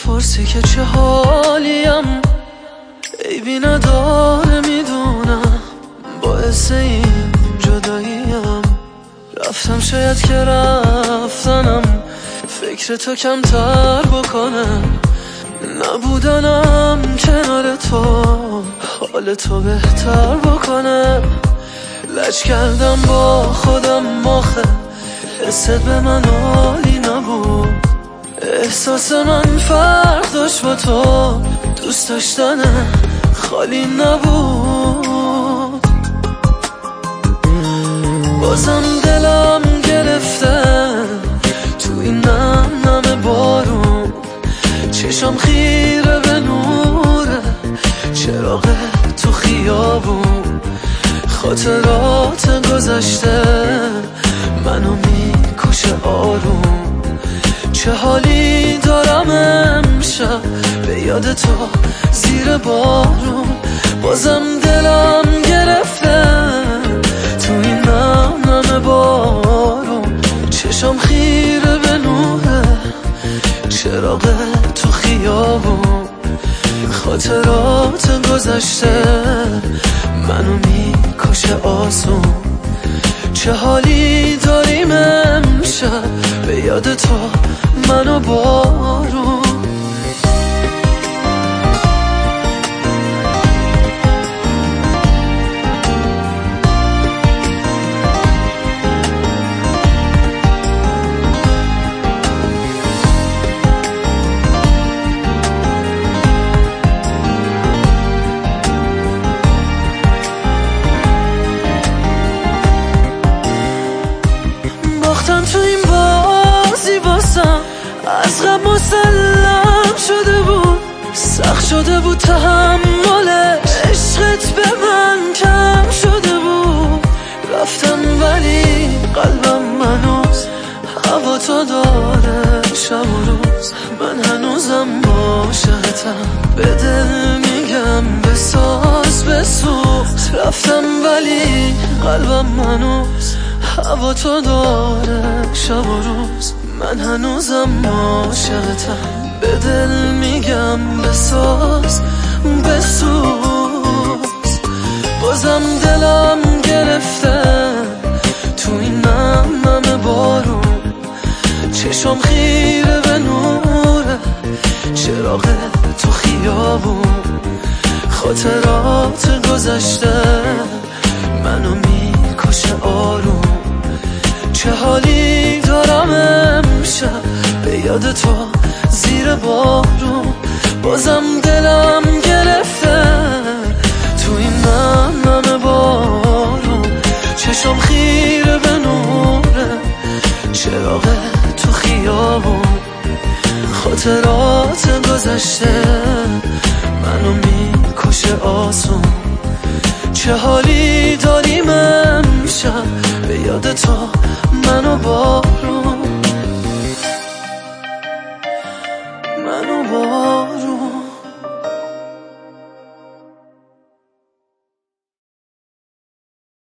میپرسی که چه حالیم، عیبی نداره میدونم، باعث این جداییم. رفتم شاید که رفتنم فکر تو کمتر بکنم، نبودنم کنار تو حال تو بهتر بکنه. لج کردم با خودم آخه حست به من عالی نبود، احساس من فرق داشت با تو، دوست داشتن خالی نبود. بازم دلم گرفته تو این نم نم بارون، چشم خیره به نوره چراغ تو خیابون. خاطرات گذشته منو میکشه آروم، چه حالی دارم امشب به یاد تو زیر بارون. بازم دلم گرفته تو این نم نم بارون، چشم خیره به نوره چراغ تو خیابون. خاطرات گذشته منو میکشه آسون، چه حالی داریم امشب به یاد تو منو بارون. تو این بازی باسم از قبل مسلم شده بود، سخت شده بود تحمل عشقت به من کم شده بود. رفتم ولی قلبم منوز هوا تو داره شب و روز، من هنوزم عاشقتم به دل میگم بساز بسوز. رفتم ولی قلبم منوز هوا تو داره شب و روز، من هنوزم عاشقتم به دل میگم بساز بسوز. بازم دلم گرفته تو این نم نم بارون، چشم خیره به نوره چراغ تو خیابون. خاطرات گذشته منو میکشه آروم، چه حالی دارم امشب به یاد تو زیر بارون. بازم دلم گرفته تو این نم نم بارون، چشم خیره به نوره چراغ تو خیابون. خاطرات گذشته منو میکشه آسون، چه حالی داریم امشب به یاد تو منو بارون منو بارون.